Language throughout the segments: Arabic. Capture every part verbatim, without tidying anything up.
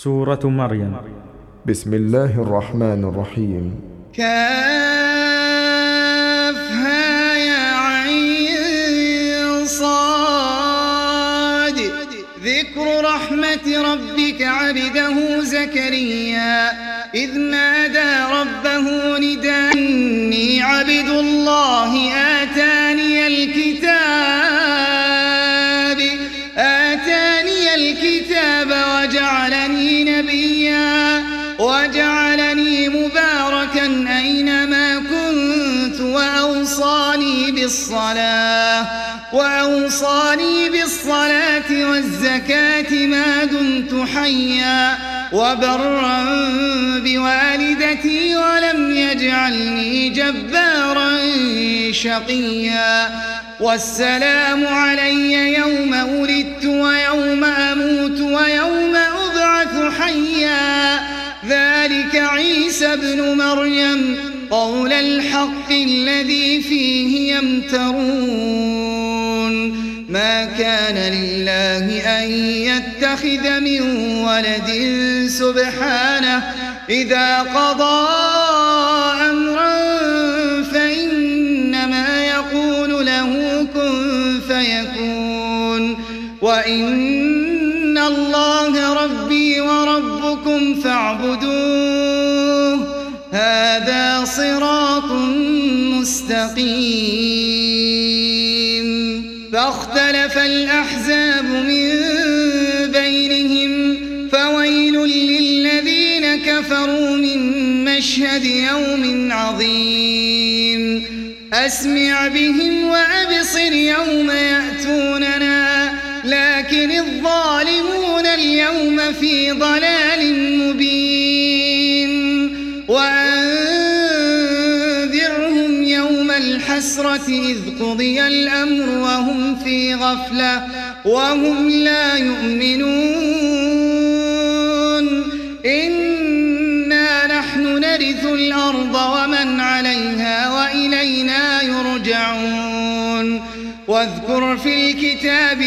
سورة مريم. بسم الله الرحمن الرحيم. كافها يا عين صاد. ذكر رحمة ربك عبده زكريا إذ نادى ربه نداء إني عبد الله آتاني الكتاب آتاني الكتاب وجعلني نبيا وجعلني مباركا أينما كنت وأوصاني بالصلاة وأوصاني بالصلاة والزكاة ما دمت حيا وبرا بوالدتي ولم يجعلني جبارا شقيا والسلام علي يوم ولدت ويوم أموت ويوم أبعث حيا ذلك عيسى ابن مريم قول الحق الذي فيه يمترون ما كان لله أن يتخذ من ولد سبحانه إذا قضى أمرا فإنما يقول له كن فيكون وإن الله ربي وربكم فاعبدوه هذا صراط مستقيم فاختلف الأحزاب من بينهم فويل للذين كفروا من مشهد يوم عظيم أسمع بهم وأبصر يوم يأتوننا لكن الظالمون اليوم في ضلال مبين وأنذرهم يوم الحسرة إذ قضي الأمر وهم في غفلة وهم لا يؤمنون إنا نحن نرث الأرض ومن عليها وإلينا يرجعون واذكر في الكتاب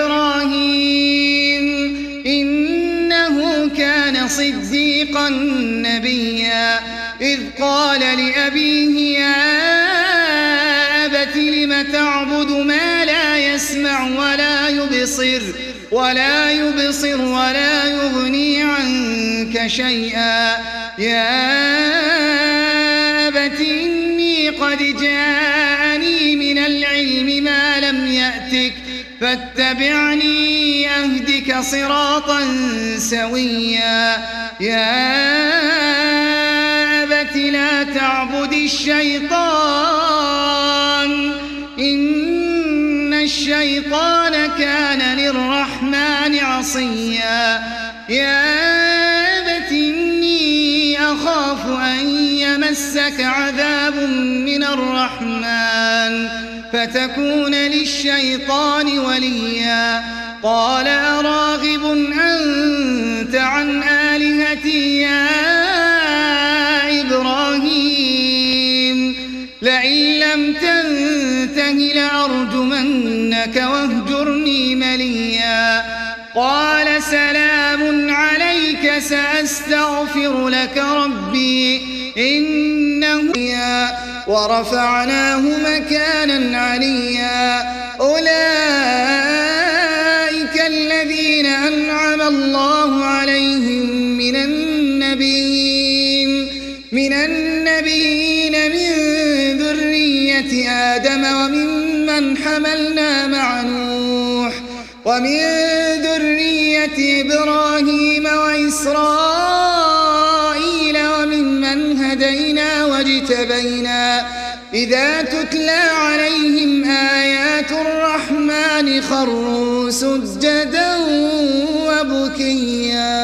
إبراهيم إنه كان صديقا نبيا إذ قال لأبيه يا أبت لم تعبد ما لا يسمع ولا يبصر ولا يبصر ولا يغني عنك شيئا يا أبت إني قد جاءني من العلم ما لم يأتك فاتبعني أهدك صراطا سويا يا أبت لا تعبد الشيطان إن الشيطان كان للرحمن عصيا يا أبت إني أخاف أن يمسك عذاب من الرحمن فتكون للشيطان وليا قال أراغب أنت عن آلهتي يا إبراهيم لئن لم تنته لأرجمنك واهجرني مليا قال سلام عليك سأستغفر لك ربي إنه يا ورفعناه مكانا عليا أولئك الذين أنعم الله عليهم من النبيين من النبيين من ذرية آدم وممن حملنا مع نوح ومن ذرية إبراهيم وإسرائيل وممن هدينا واجتبينا إذا تتلى عليهم آيات الرحمن خروا سجدا وبكيا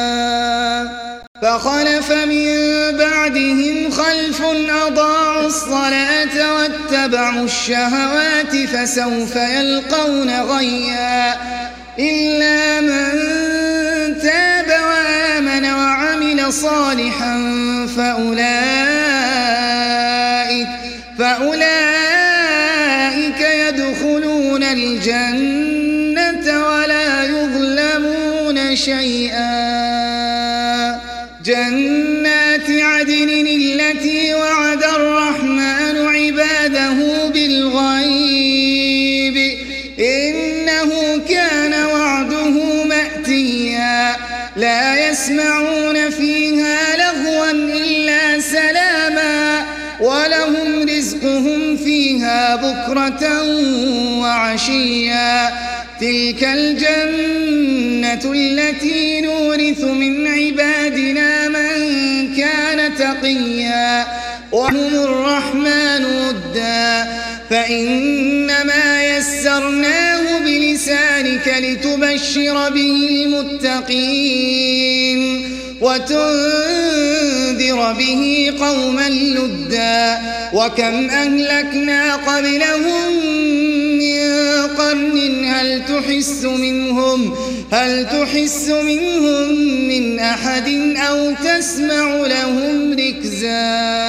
فخلف من بعدهم خلف أضاعوا الصلاة واتبعوا الشهوات فسوف يلقون غيا إلا من تاب وآمن وعمل صالحا فأولئك فأولئك يدخلون الجنة ولا يظلمون شيئا. جنات عدن التي وعد الرحمن عباده بالغيب إنه كان وعده مأتيا لا يسمعون فيها لغوا إلا سلاما ولهم رزقهم فيها بكرة وعشيا تلك الجنة التي نورث من عبادنا من كان تقيا وهم الرحمن ودا فإنما يسرناه بلسانك لتبشر به المتقين وتنذر به قوما لدا وكم أهلكنا قبلهم من قرن هل تحس منهم هل تحس منهم من أحد أو تسمع لهم ركزا.